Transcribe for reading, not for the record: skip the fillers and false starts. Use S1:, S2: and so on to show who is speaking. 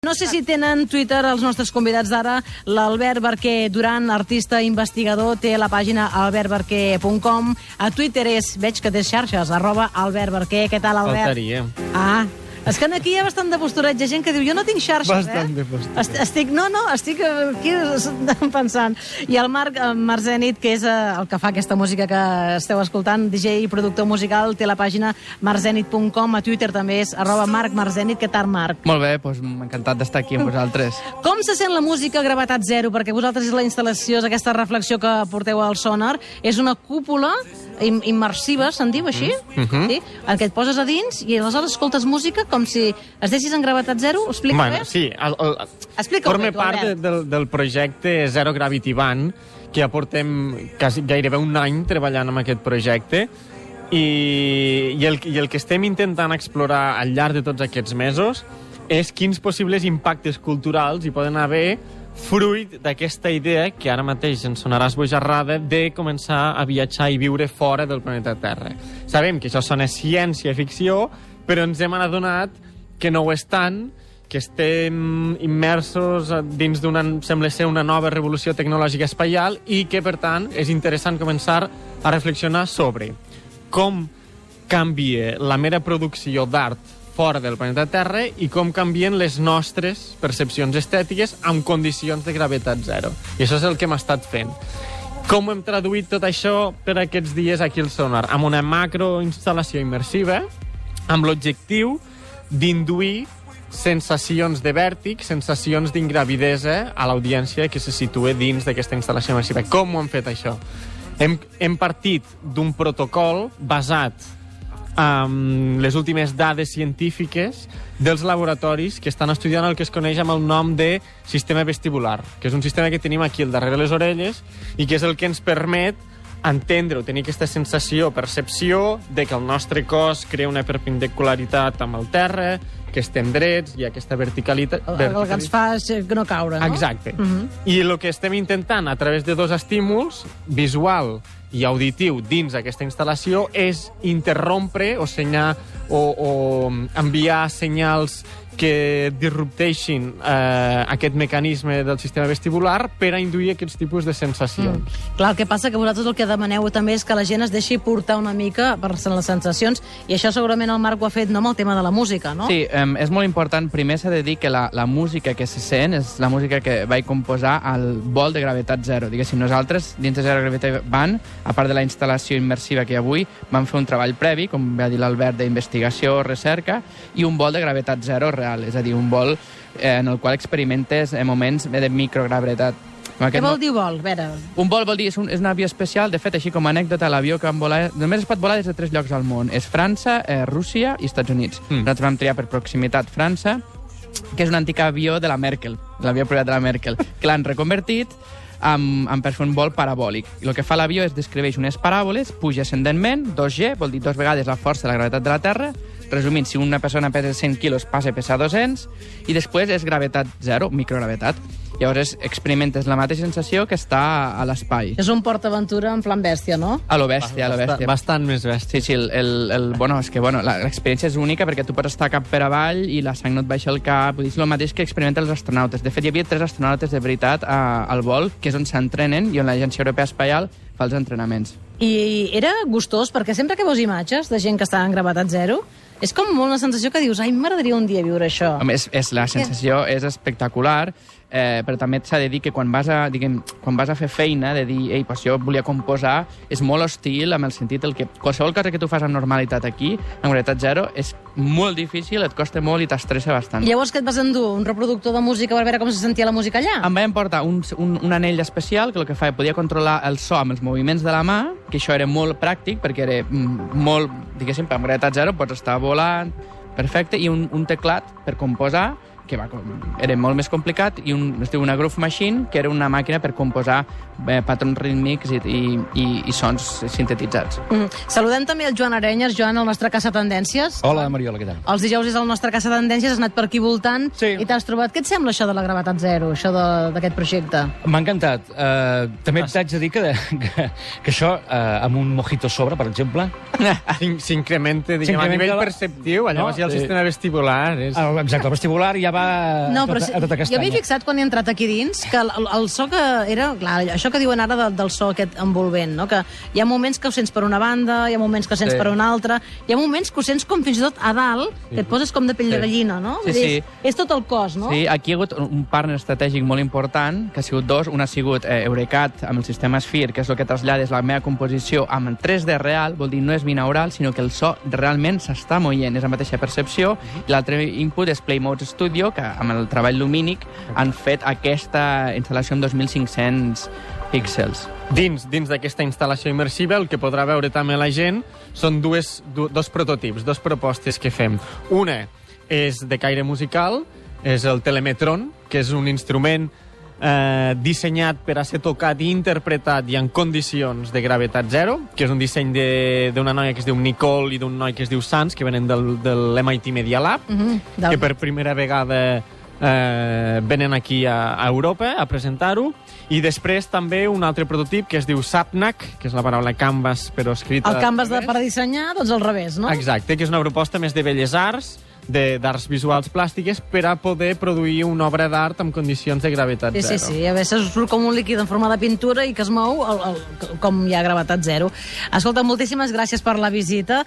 S1: No sé si tenen Twitter els nostres convidats d'ara. L'Albert Barquer Duran, artista investigador, té la pàgina albertbarquer.com. A Twitter veig que té xarxes, @Albert Barquer. Què tal, Albert?
S2: Faltaria.
S1: És que aquí hi ha bastant de postureig. Hi ha gent que diu, jo no tinc xarxes,
S2: Bastant de postureig.
S1: Estic aquí pensant. I el Marc Marzenit, que és el que fa aquesta música que esteu escoltant, DJ i productor musical, té la pàgina marzenit.com. A Twitter també és @MarcMarzenit. Què tal, Marc?
S3: Molt bé, doncs encantat d'estar aquí amb vosaltres.
S1: Com se sent la música Gravetat Zero? Perquè vosaltres és la instal·lació, és aquesta reflexió que porteu al Sonar. És una cúpula immersiva, se'n diu així? Sí? En què et poses a dins i aleshores escoltes música com si estessis en Gravetat Zero? Explica bé?
S2: Sí,
S1: Explica-ho bé,
S2: forma part del projecte Zero Gravity Band, que ja portem gairebé un any treballant amb aquest projecte, i el que estem intentant explorar al llarg de tots aquests mesos és quins possibles impactes culturals hi poden haver fruit d'aquesta idea, que ara mateix ens sonarà esbojarrada, de començar a viatjar i viure fora del planeta Terra. Sabem que això sona ciència-ficció, però ens hem adonat que no ho és tant, que estem immersos dins sembla ser una nova revolució tecnològica espacial i que, per tant, és interessant començar a reflexionar sobre com canvia la mera producció d'art fora del planeta Terra i com canvien les nostres percepcions estètiques amb condicions de gravetat zero. I això és el que hem estat fent. Com hem traduït tot això per aquests dies aquí al Sonar? Amb una macroinstal·lació immersiva, amb l'objectiu d'induir sensacions de vèrtic, sensacions d'ingravidesa a l'audiència que se situa dins d'aquesta instal·lació immersiva. Com ho hem fet, això? Hem partit d'un protocol basat amb les últimes dades científiques dels laboratoris que estan estudiant el que es coneix amb el nom de sistema vestibular, que és un sistema que tenim aquí al darrere les orelles i que és el que ens permet entendre o tenir aquesta sensació, percepció de que el nostre cos crea una perpendicularitat amb el terra, que estem drets, hi ha aquesta verticalitat.
S1: El que ens fa és no caure, no?
S2: Exacte. I el que estem intentant a través de dos estímuls, visual i auditiu, dins aquesta instal·lació, és interrompre o enviar senyals que disrupteixin aquest mecanisme del sistema vestibular per a induir aquests tipus de sensacions.
S1: Clar, el que passa que vosaltres el que demaneu també és que la gent es deixi portar una mica per les sensacions, i això segurament el Marc ho ha fet no amb el tema de la música, no?
S3: Sí, és molt important. Primer s'ha de dir que la música que se sent és la música que vaig composar al vol de Gravetat Zero. Diguéssim, nosaltres, dins de Zero Gravity Band, a part de la instal·lació immersiva que hi ha avui, vam fer un treball previ, com va dir l'Albert, d'investigació, recerca, i un vol de Gravetat Zero real, és a dir, un vol en el qual experimentes moments de microgravetat.
S1: Què vol dir vol? A veure...
S3: Un vol vol dir, és un avió especial. De fet, així com a anècdota, l'avió que vam volar només es pot volar des de 3 llocs al món. És França, Rússia i Estats Units. Nosaltres vam triar per proximitat França, que és un antic avió de la Merkel, l'avió privat de la Merkel, que l'han reconvertit per fer un vol parabòlic. I el que fa l'avió és descriveix unes paràboles, puja ascendentment, 2G, vol dir 2 vegades la força de la gravetat de la Terra. Resumint, si una persona pesa 100 quilos, passa a pesar 200, i després és gravetat zero, microgravetat. Llavors experimentes la mateixa sensació que està a l'espai.
S1: És un PortAventura en plan bèstia, no?
S3: A lo bèstia, a lo bèstia.
S2: Bastant més bèstia.
S3: Sí, l'experiència és única perquè tu pots estar cap per avall i la sang no et baixa al cap. Vull dir, és el mateix que experimenten els astronautes. De fet, hi havia 3 astronautes de veritat al vol, que és on s'entrenen i on l'Agència Europea Espacial fa els entrenaments.
S1: I era gustós, perquè sempre que veus imatges de gent que està en Gravetat Zero, és com molt una sensació que dius, ai, m'agradaria un dia viure això.
S3: Home, la sensació és espectacular, però també s'ha de dir que quan vas a fer feina, de dir, ei, pues jo volia composar, és molt hostil amb el sentit que qualsevol cosa que tu fas amb normalitat aquí, en Gravetat Zero, és molt difícil, et costa molt i t'estressa bastant.
S1: I llavors què et vas endur? Un reproductor de música per veure com se sentia la música allà?
S3: Em vam portar un anell especial que el que feia podia controlar el so amb els moviments de la mà, que això era molt pràctic perquè era molt, diguéssim, amb Gravetat Zero pots estar volant, perfecte, i un teclat per composar, que era molt més complicat, i es diu una Groove Machine, que era una màquina per composar patrons rítmics i sons sintetitzats.
S1: Saludem també el Joan Arenyes. Joan, el nostre Caça Tendències.
S4: Hola, Mariola, què tal?
S1: Els dijous és el nostre Caça Tendències, has anat per aquí voltant i t'has trobat. Què et sembla això de la Gravetat Zero, això d'aquest projecte?
S4: M'ha encantat. També t'haig de dir que això, amb un mojito sobre, per exemple...
S2: S'incrementa, diguem, a nivell perceptiu, llavors hi ha el sistema vestibular.
S4: Exacte, el vestibular ja va va
S1: No,
S4: a
S1: però
S4: tota
S1: jo m'he
S4: castanya.
S1: fixat quan he entrat aquí dins que el so que era... Clar, això que diuen ara del so aquest envolvent, no? Que hi ha moments que ho sents per una banda, hi ha moments que ho sents per una altra, hi ha moments que ho sents com fins i tot a dalt, que et poses com de pell de gallina, no?
S3: Sí,
S1: Vull dir,
S3: sí.
S1: És tot el cos, no?
S3: Sí, aquí hi ha hagut un partner estratègic molt important, que ha sigut dos. Un ha sigut Eurecat, amb el sistema Sphere, que és el que trasllades la meva composició amb 3D real, vol dir no és binaural, sinó que el so realment s'està moient, és la mateixa percepció. I l'altre input és Playmodes Studio, que amb el treball lumínic han fet aquesta instal·lació amb 2.500 píxels.
S2: Dins d'aquesta instal·lació immersiva, el que podrà veure també la gent són dos prototips, dos propostes que fem. Una és de caire musical, és el Telemetron, que és un instrument dissenyat per a ser tocat i interpretat i en condicions de gravetat zero, que és un disseny d'una noia que es diu Nicole i d'un noi que es diu Sans, que venen de l'MIT Media Lab, que per primera vegada venen aquí a Europa a presentar-ho. I després també un altre prototip que es diu Sapnac, que és la paraula canvas però escrita...
S1: El canvas per a dissenyar, doncs al revés, no?
S2: Exacte, que és una proposta més de belles arts, d'arts visuals plàstiques, per a poder produir una obra d'art amb condicions de gravetat zero.
S1: Sí, a vegades surt com un líquid en forma de pintura i que es mou com hi ha gravetat zero. Escolta, moltíssimes gràcies per la visita.